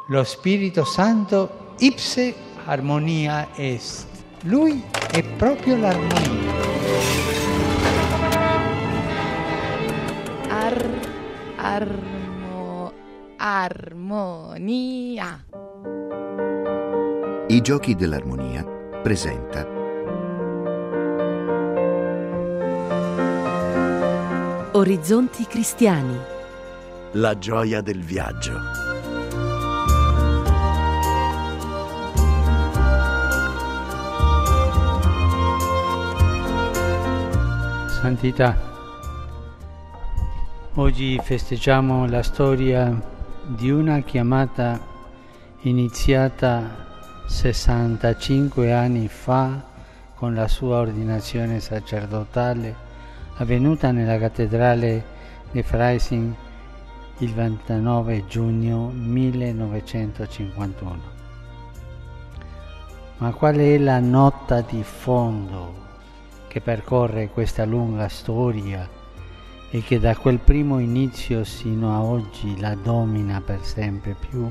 Lo Spirito Santo ipse armonia est. Lui è proprio l'armonia. Armonia. I Giochi dell'Armonia presenta Orizzonti cristiani. La gioia del viaggio. Santità. Oggi festeggiamo la storia di una chiamata iniziata 65 anni fa con la sua ordinazione sacerdotale avvenuta nella cattedrale di Freising il 29 giugno 1951. Ma qual è la nota di fondo che percorre questa lunga storia e che da quel primo inizio sino a oggi la domina per sempre più?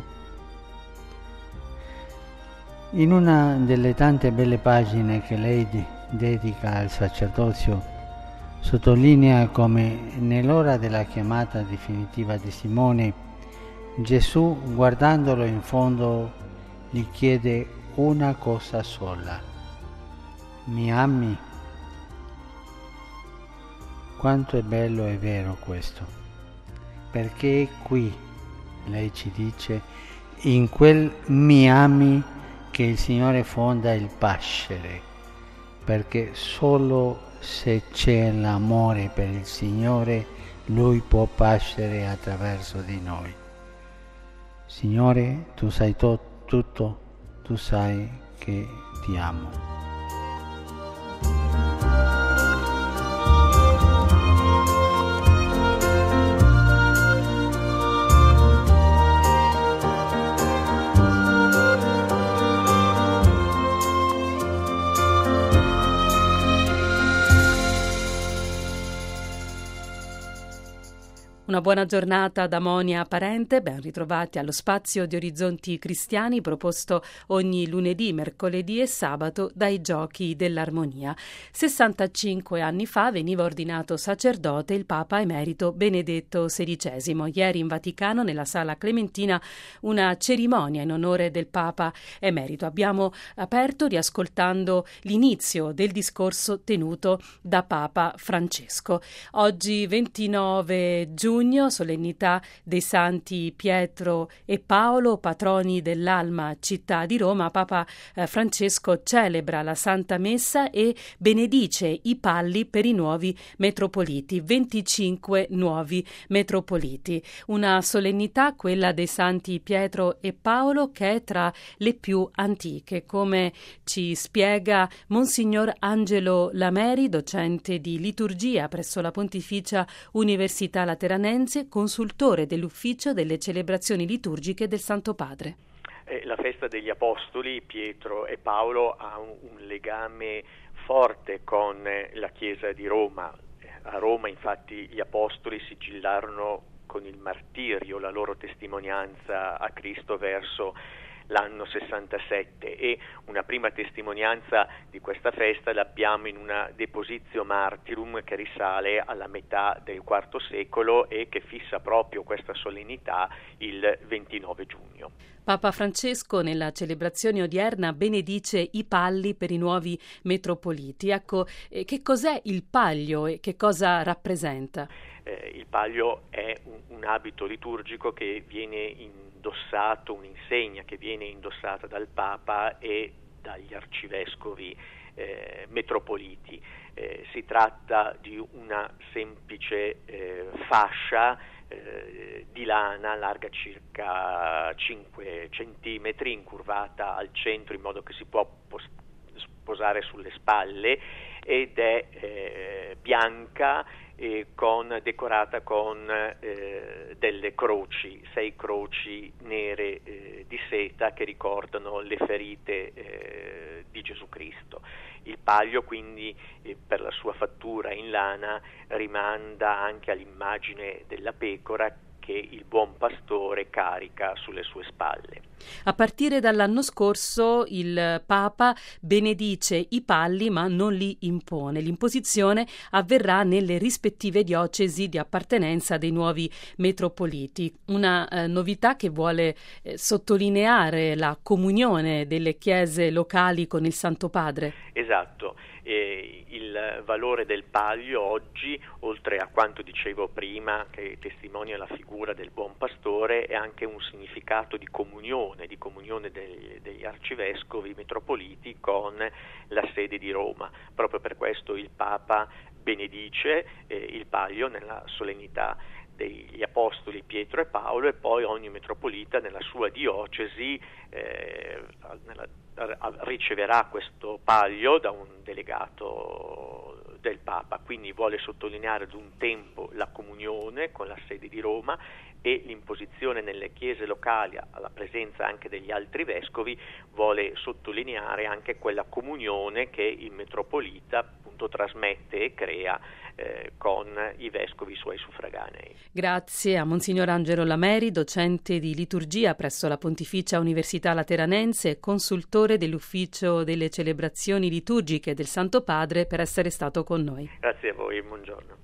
In una delle tante belle pagine che lei dedica al sacerdozio, sottolinea come nell'ora della chiamata definitiva di Simone, Gesù, guardandolo in fondo, gli chiede una cosa sola: mi ami? Quanto è bello e vero questo, perché è qui, lei ci dice, in quel mi ami che il Signore fonda il pascere, perché solo se c'è l'amore per il Signore, Lui può pascere attraverso di noi. Signore, tu sai tutto, tu sai che ti amo. Una buona giornata da Monia Parente, ben ritrovati allo spazio di Orizzonti Cristiani proposto ogni lunedì, mercoledì e sabato dai Giochi dell'Armonia. 65 anni fa veniva ordinato sacerdote il Papa Emerito Benedetto XVI. Ieri in Vaticano, nella Sala Clementina, una cerimonia in onore del Papa Emerito. Abbiamo aperto riascoltando l'inizio del discorso tenuto da Papa Francesco. Oggi 29 giugno, solennità dei santi Pietro e Paolo, patroni dell'Alma città di Roma. Papa Francesco celebra la Santa Messa e benedice i palli per i nuovi metropoliti, 25 nuovi metropoliti. Una solennità, quella dei santi Pietro e Paolo, che è tra le più antiche, come ci spiega Monsignor Angelo Lameri, docente di liturgia presso la Pontificia Università Lateranense, consultore dell'ufficio delle celebrazioni liturgiche del Santo Padre. La festa degli Apostoli, Pietro e Paolo, ha un legame forte con la Chiesa di Roma. A Roma, infatti, gli Apostoli sigillarono con il martirio la loro testimonianza a Cristo verso l'anno 67, e una prima testimonianza di questa festa l'abbiamo in una Depositio Martyrum che risale alla metà del IV secolo e che fissa proprio questa solennità il 29 giugno. Papa Francesco nella celebrazione odierna benedice i palli per i nuovi metropoliti. Ecco, che cos'è il palio e che cosa rappresenta? Il palio è un abito liturgico che viene indossato, un'insegna che viene indossata dal Papa e dagli arcivescovi metropoliti. Si tratta di una semplice fascia di lana larga circa 5 centimetri, incurvata al centro in modo che si può posare sulle spalle, ed è bianca decorata con delle croci, 6 croci nere di seta che ricordano le ferite di Gesù Cristo. Il palio quindi per la sua fattura in lana rimanda anche all'immagine della pecora che il buon pastore carica sulle sue spalle. A partire dall'anno scorso il Papa benedice i palli ma non li impone. L'imposizione avverrà nelle rispettive diocesi di appartenenza dei nuovi metropoliti. Una novità che vuole sottolineare la comunione delle chiese locali con il Santo Padre. Esatto. Il valore del palio oggi, oltre a quanto dicevo prima, che testimonia la figura del buon pastore, è anche un significato di comunione degli arcivescovi metropoliti con la sede di Roma. Proprio per questo il Papa benedice il palio nella solennità degli apostoli Pietro e Paolo, e poi ogni metropolita nella sua diocesi riceverà questo palio da un delegato del Papa. Quindi vuole sottolineare ad un tempo la comunione con la sede di Roma e l'imposizione nelle chiese locali alla presenza anche degli altri vescovi vuole sottolineare anche quella comunione che il metropolita appunto trasmette e crea con i vescovi suoi suffraganei. Grazie a Monsignor Angelo Lameri, docente di liturgia presso la Pontificia Università Lateranense e consultore dell'Ufficio delle Celebrazioni Liturgiche del Santo Padre, per essere stato con noi. Grazie a voi, buongiorno.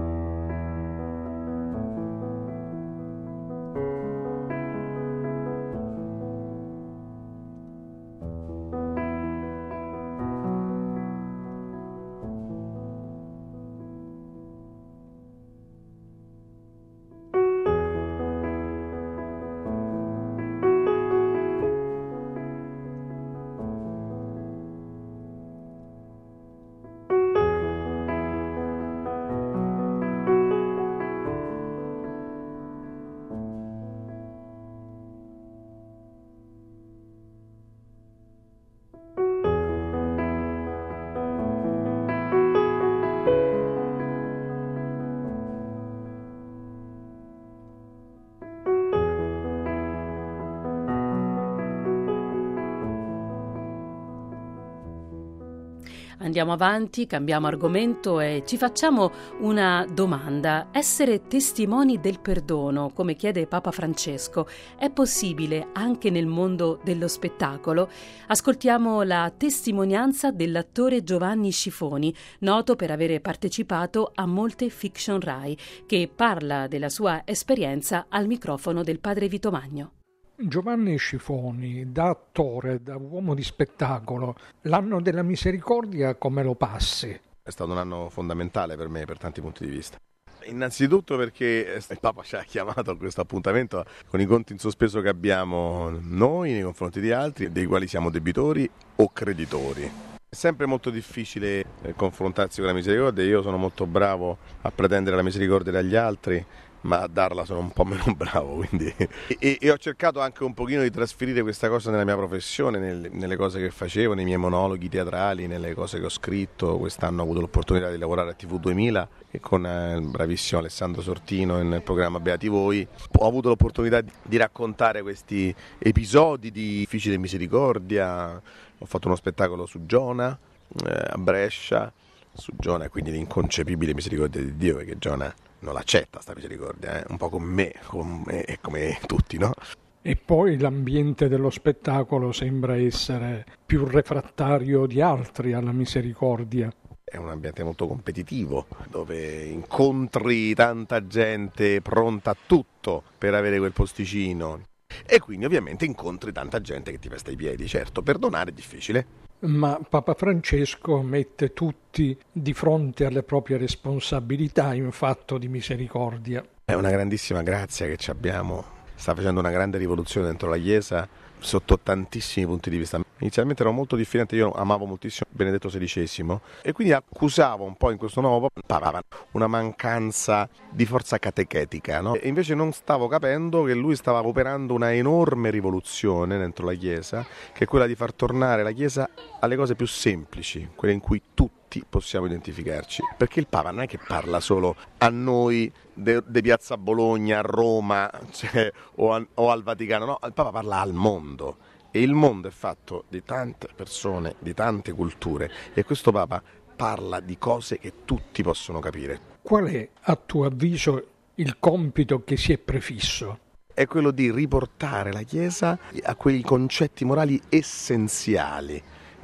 Andiamo avanti, cambiamo argomento e ci facciamo una domanda. Essere testimoni del perdono, come chiede Papa Francesco, è possibile anche nel mondo dello spettacolo? Ascoltiamo la testimonianza dell'attore Giovanni Scifoni, noto per avere partecipato a molte fiction Rai, che parla della sua esperienza al microfono del padre Vito Magno. Giovanni Scifoni, da attore, da uomo di spettacolo, l'anno della misericordia come lo passi? È stato un anno fondamentale per me per tanti punti di vista. Innanzitutto perché il Papa ci ha chiamato a questo appuntamento con i conti in sospeso che abbiamo noi nei confronti di altri, dei quali siamo debitori o creditori. È sempre molto difficile confrontarsi con la misericordia. Io sono molto bravo a pretendere la misericordia dagli altri, ma a darla sono un po' meno bravo, quindi e ho cercato anche un pochino di trasferire questa cosa nella mia professione, nelle cose che facevo, nei miei monologhi teatrali, nelle cose che ho scritto. Quest'anno ho avuto l'opportunità di lavorare a TV 2000 e con il bravissimo Alessandro Sortino nel programma Beati Voi ho avuto l'opportunità di raccontare questi episodi di difficile misericordia. Ho fatto uno spettacolo su Giona a Brescia, su Giona, quindi l'inconcepibile misericordia di Dio, perché Giona non l'accetta sta misericordia, un po' come me e come tutti, no? E poi l'ambiente dello spettacolo sembra essere più refrattario di altri alla misericordia. È un ambiente molto competitivo, dove incontri tanta gente pronta a tutto per avere quel posticino e quindi ovviamente incontri tanta gente che ti pesta i piedi. Certo, perdonare è difficile. Ma Papa Francesco mette tutti di fronte alle proprie responsabilità in fatto di misericordia. È una grandissima grazia che ci abbiamo, sta facendo una grande rivoluzione dentro la Chiesa sotto tantissimi punti di vista. Inizialmente ero molto diffidente, io amavo moltissimo Benedetto XVI e quindi accusavo un po' in questo nuovo Papa una mancanza di forza catechetica, no? E invece non stavo capendo che lui stava operando una enorme rivoluzione dentro la Chiesa, che è quella di far tornare la Chiesa alle cose più semplici, quelle in cui tutti possiamo identificarci, perché il Papa non è che parla solo a noi di Piazza Bologna, a Roma, cioè, o al Vaticano, no, il Papa parla al mondo e il mondo è fatto di tante persone, di tante culture e questo Papa parla di cose che tutti possono capire. Qual è, a tuo avviso, il compito che si è prefisso? È quello di riportare la Chiesa a quei concetti morali essenziali,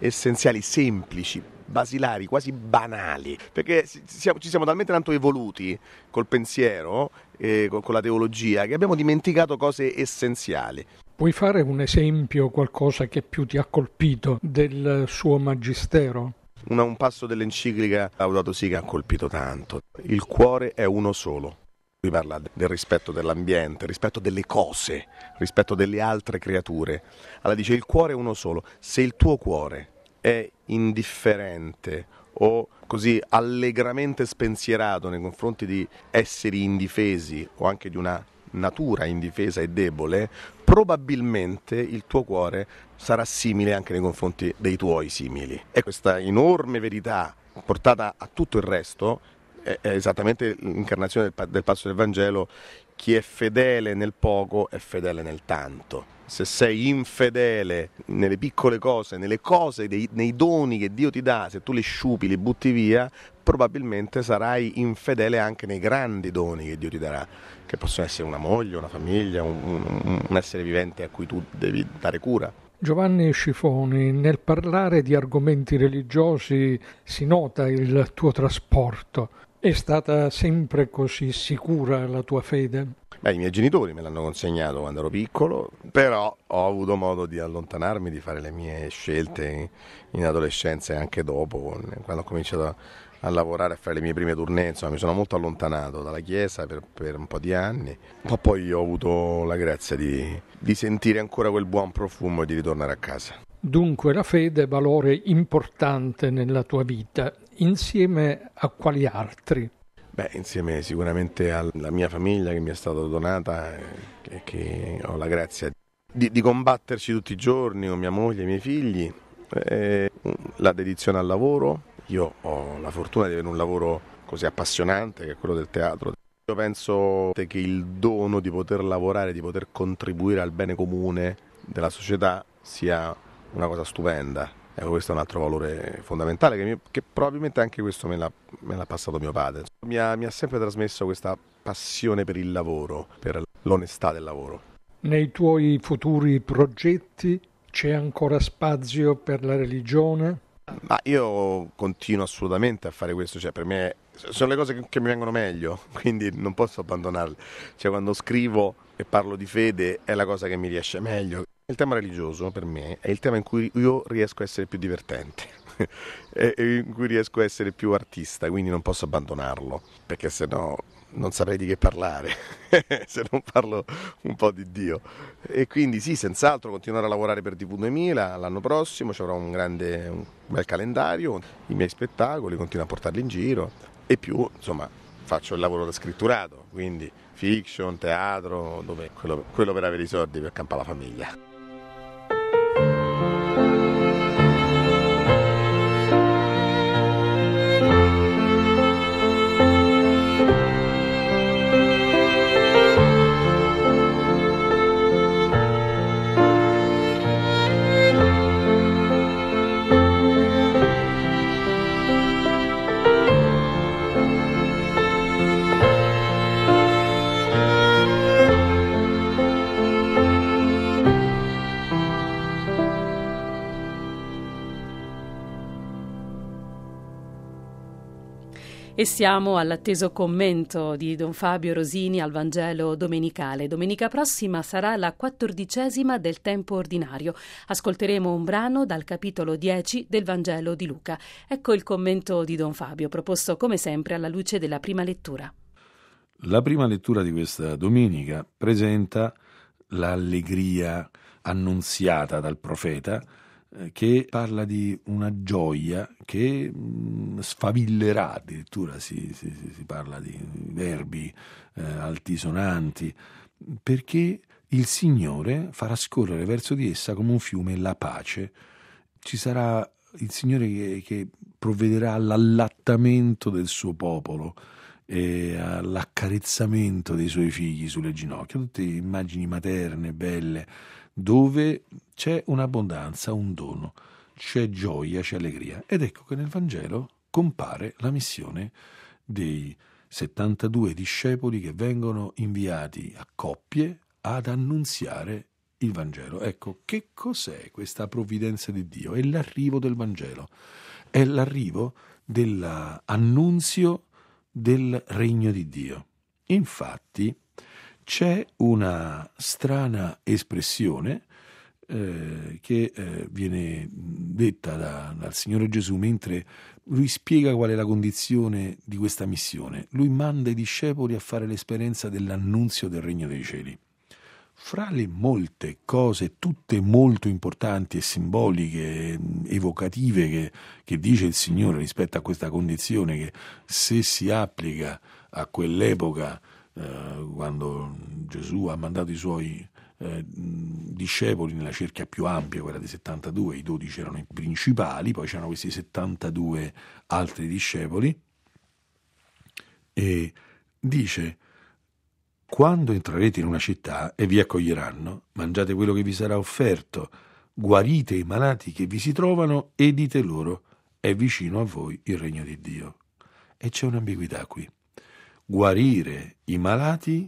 semplici, basilari, quasi banali, perché ci siamo talmente tanto evoluti col pensiero, con la teologia, che abbiamo dimenticato cose essenziali. Puoi fare un esempio, qualcosa che più ti ha colpito del suo magistero? Un passo dell'enciclica Laudato Si che ha colpito tanto. Il cuore è uno solo. Lui parla del rispetto dell'ambiente, rispetto delle cose, rispetto delle altre creature. Allora dice: il cuore è uno solo. Se il tuo cuore è indifferente o così allegramente spensierato nei confronti di esseri indifesi o anche di una natura indifesa e debole, probabilmente il tuo cuore sarà simile anche nei confronti dei tuoi simili. E questa enorme verità portata a tutto il resto è esattamente l'incarnazione del passo del Vangelo: chi è fedele nel poco è fedele nel tanto. Se sei infedele nelle piccole cose, nelle cose, nei doni che Dio ti dà, se tu li sciupi, li butti via, probabilmente sarai infedele anche nei grandi doni che Dio ti darà, che possono essere una moglie, una famiglia, un essere vivente a cui tu devi dare cura. Giovanni Scifoni, nel parlare di argomenti religiosi si nota il tuo trasporto. È stata sempre così sicura la tua fede? I miei genitori me l'hanno consegnato quando ero piccolo, però ho avuto modo di allontanarmi, di fare le mie scelte in adolescenza e anche dopo, quando ho cominciato a lavorare, a fare le mie prime tournée. Insomma, mi sono molto allontanato dalla Chiesa per un po' di anni, ma poi ho avuto la grazia di sentire ancora quel buon profumo e di ritornare a casa. Dunque la fede è valore importante nella tua vita, insieme a quali altri? Insieme sicuramente alla mia famiglia che mi è stata donata, che ho la grazia di combatterci tutti i giorni con mia moglie e i miei figli, la dedizione al lavoro. Io ho la fortuna di avere un lavoro così appassionante che è quello del teatro. Io penso che il dono di poter lavorare, di poter contribuire al bene comune della società sia una cosa stupenda. Ecco, questo è un altro valore fondamentale che probabilmente anche questo me l'ha passato mio padre. Mi ha sempre trasmesso questa passione per il lavoro, per l'onestà del lavoro. Nei tuoi futuri progetti c'è ancora spazio per la religione? Ma io continuo assolutamente a fare questo, per me sono le cose che mi vengono meglio, quindi non posso abbandonarle. Quando scrivo e parlo di fede è la cosa che mi riesce meglio. Il tema religioso per me è il tema in cui io riesco a essere più divertente e in cui riesco a essere più artista, quindi non posso abbandonarlo, perché sennò non saprei di che parlare se non parlo un po' di Dio. E quindi sì, senz'altro continuare a lavorare per TV2000 l'anno prossimo, ci avrò un bel calendario, i miei spettacoli, continuo a portarli in giro e più, insomma, faccio il lavoro da scritturato, quindi fiction, teatro, dove quello per avere i soldi per campare la famiglia. E siamo all'atteso commento di Don Fabio Rosini al Vangelo domenicale. Domenica prossima sarà la 14ª del tempo ordinario. Ascolteremo un brano dal capitolo 10 del Vangelo di Luca. Ecco il commento di Don Fabio, proposto come sempre alla luce della prima lettura. La prima lettura di questa domenica presenta l'allegria annunziata dal profeta, che parla di una gioia che sfavillerà, addirittura si parla di verbi altisonanti, perché il Signore farà scorrere verso di essa come un fiume la pace. Ci sarà il Signore che provvederà all'allattamento del suo popolo e all'accarezzamento dei suoi figli sulle ginocchia, tutte immagini materne, belle, dove c'è un'abbondanza, un dono, c'è gioia, c'è allegria. Ed ecco che nel Vangelo compare la missione dei 72 discepoli che vengono inviati a coppie ad annunziare il Vangelo. Ecco, che cos'è questa provvidenza di Dio? È l'arrivo del Vangelo, è l'arrivo dell'annunzio del regno di Dio. Infatti c'è una strana espressione che viene detta dal Signore Gesù mentre lui spiega qual è la condizione di questa missione. Lui manda i discepoli a fare l'esperienza dell'annunzio del regno dei cieli. Fra le molte cose, tutte molto importanti e simboliche, evocative che dice il Signore rispetto a questa condizione, che se si applica a quell'epoca, quando Gesù ha mandato i suoi discepoli nella cerchia più ampia, quella dei 72, i 12 erano i principali, poi c'erano questi 72 altri discepoli, e dice: quando entrerete in una città e vi accoglieranno, mangiate quello che vi sarà offerto, guarite i malati che vi si trovano e dite loro: è vicino a voi il regno di Dio. E c'è un'ambiguità qui: guarire i malati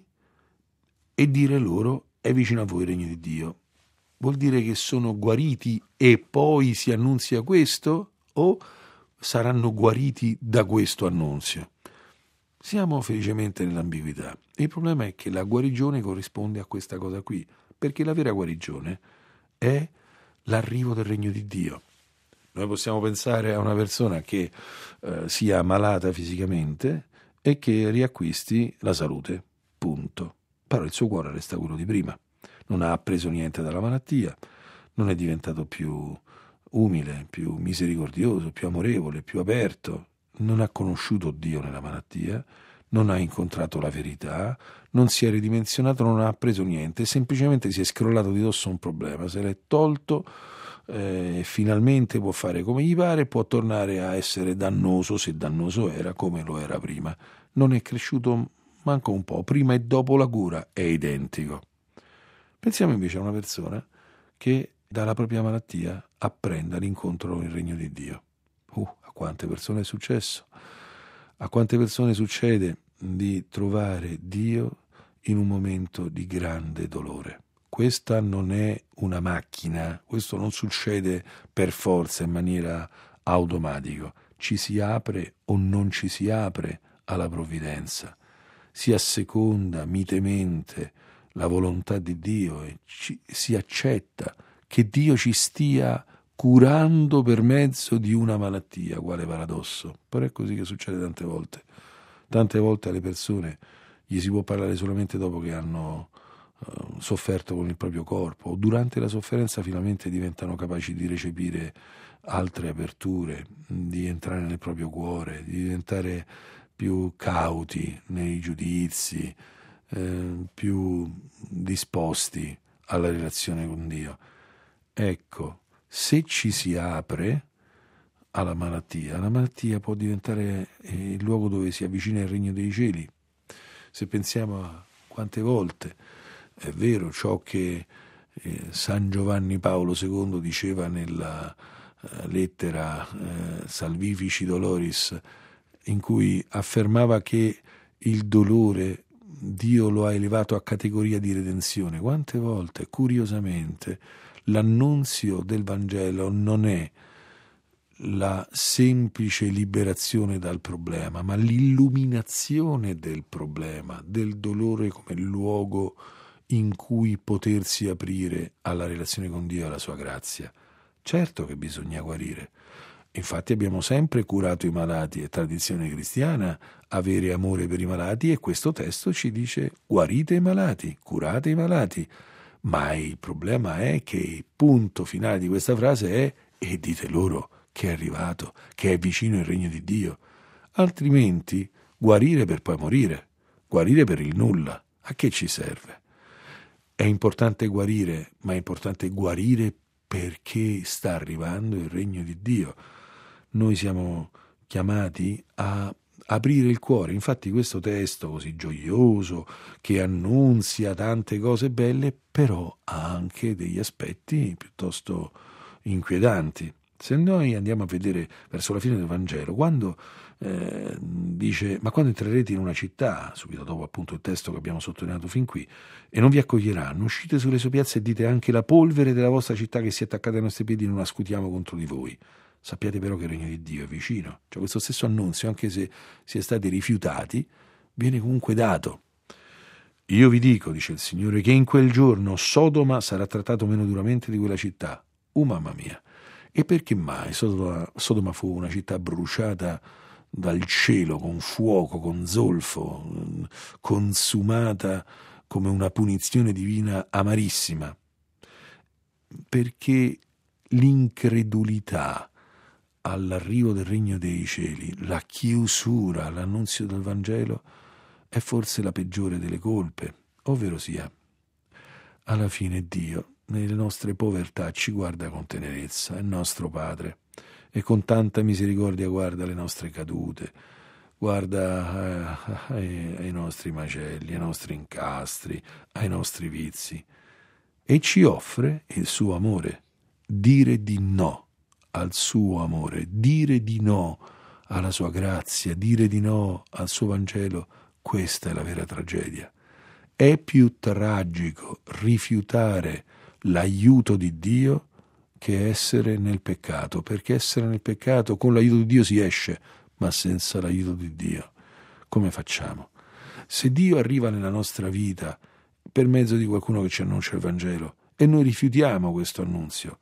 e dire loro: è vicino a voi il regno di Dio. Vuol dire che sono guariti e poi si annunzia questo, o saranno guariti da questo annunzio? Siamo felicemente nell'ambiguità. Il problema è che la guarigione corrisponde a questa cosa qui, perché la vera guarigione è l'arrivo del regno di Dio. Noi possiamo pensare a una persona che sia malata fisicamente e che riacquisti la salute, punto. Però il suo cuore resta quello di prima, non ha appreso niente dalla malattia, non è diventato più umile, più misericordioso, più amorevole, più aperto, non ha conosciuto Dio nella malattia, non ha incontrato la verità, non si è ridimensionato, non ha appreso niente, semplicemente si è scrollato di dosso un problema, se l'è tolto e finalmente può fare come gli pare, può tornare a essere dannoso, se dannoso era, come lo era prima. Non è cresciuto manco un po', prima e dopo la cura è identico. Pensiamo invece a una persona che dalla propria malattia apprenda l'incontro nel regno di Dio. A quante persone è successo? A quante persone succede di trovare Dio in un momento di grande dolore? Questa non è una macchina, questo non succede per forza in maniera automatica. Ci si apre o non ci si apre alla provvidenza. Si asseconda mitemente la volontà di Dio e si accetta che Dio ci stia curando per mezzo di una malattia. Quale paradosso! Però è così che succede tante volte. Tante volte alle persone gli si può parlare solamente dopo che hanno sofferto con il proprio corpo, o durante la sofferenza finalmente diventano capaci di recepire altre aperture, di entrare nel proprio cuore, di diventare più cauti nei giudizi, più disposti alla relazione con Dio. Ecco, se ci si apre alla malattia, la malattia può diventare il luogo dove si avvicina il regno dei cieli. Se pensiamo a quante volte è vero ciò che San Giovanni Paolo II diceva nella lettera Salvifici Doloris, in cui affermava che il dolore Dio lo ha elevato a categoria di redenzione. Quante volte, curiosamente, l'annunzio del Vangelo non è la semplice liberazione dal problema, ma l'illuminazione del problema, del dolore come luogo in cui potersi aprire alla relazione con Dio e alla sua grazia. Certo che bisogna guarire. Infatti abbiamo sempre curato i malati, è tradizione cristiana avere amore per i malati, e questo testo ci dice: guarite i malati, curate i malati. Ma il problema è che il punto finale di questa frase è: e dite loro che è arrivato, che è vicino il regno di Dio. Altrimenti guarire per poi morire, guarire per il nulla, a che ci serve? È importante guarire, ma è importante guarire perché sta arrivando il regno di Dio. Noi siamo chiamati a aprire il cuore. Infatti questo testo così gioioso, che annunzia tante cose belle, però ha anche degli aspetti piuttosto inquietanti. Se noi andiamo a vedere verso la fine del Vangelo, quando dice: ma quando entrerete in una città, subito dopo appunto il testo che abbiamo sottolineato fin qui, e non vi accoglieranno, uscite sulle sue piazze e dite: anche la polvere della vostra città che si è attaccata ai nostri piedi non la scutiamo contro di voi. Sappiate però che il regno di Dio è vicino. Cioè questo stesso annunzio, anche se si è stati rifiutati, viene comunque dato. Io vi dico, dice il Signore, che in quel giorno Sodoma sarà trattato meno duramente di quella città. Mamma mia! E perché mai Sodoma fu una città bruciata dal cielo, con fuoco, con zolfo, consumata come una punizione divina amarissima? Perché l'incredulità all'arrivo del regno dei cieli, la chiusura all'annunzio del Vangelo, è forse la peggiore delle colpe, ovvero sia, alla fine Dio nelle nostre povertà ci guarda con tenerezza, è nostro Padre, e con tanta misericordia guarda le nostre cadute, guarda ai nostri macelli, ai nostri incastri, ai nostri vizi, e ci offre il suo amore. Dire di no al suo amore, dire di no alla sua grazia, dire di no al suo Vangelo, questa è la vera tragedia. È più tragico rifiutare l'aiuto di Dio che essere nel peccato, perché essere nel peccato con l'aiuto di Dio si esce, ma senza l'aiuto di Dio come facciamo? Se Dio arriva nella nostra vita per mezzo di qualcuno che ci annuncia il Vangelo e noi rifiutiamo questo annunzio,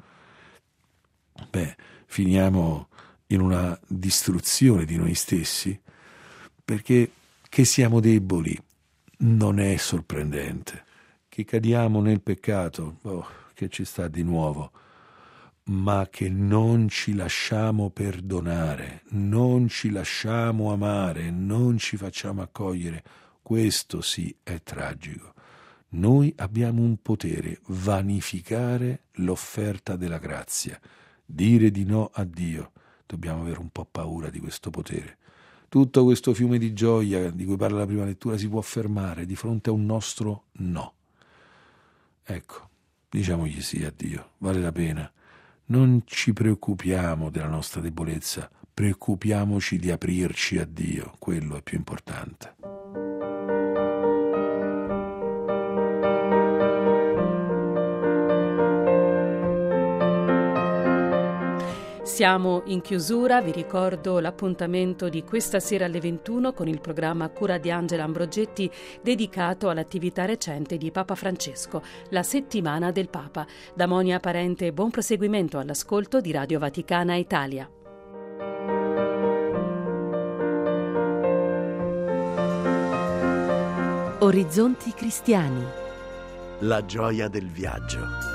finiamo in una distruzione di noi stessi, perché che siamo deboli non è sorprendente. Che cadiamo nel peccato, che ci sta di nuovo, ma che non ci lasciamo perdonare, non ci lasciamo amare, non ci facciamo accogliere, questo sì è tragico. Noi abbiamo un potere: vanificare l'offerta della grazia, dire di no a Dio. Dobbiamo avere un po' paura di questo potere. Tutto questo fiume di gioia di cui parla la prima lettura si può fermare di fronte a un nostro no. Ecco, diciamogli sì a Dio, vale la pena. Non ci preoccupiamo della nostra debolezza, preoccupiamoci di aprirci a Dio, quello è più importante. Siamo in chiusura, vi ricordo l'appuntamento di questa sera alle 21 con il programma Cura di Angela Ambrogetti dedicato all'attività recente di Papa Francesco, la settimana del Papa. Da Monia Parente, buon proseguimento all'ascolto di Radio Vaticana Italia. Orizzonti cristiani. La gioia del viaggio.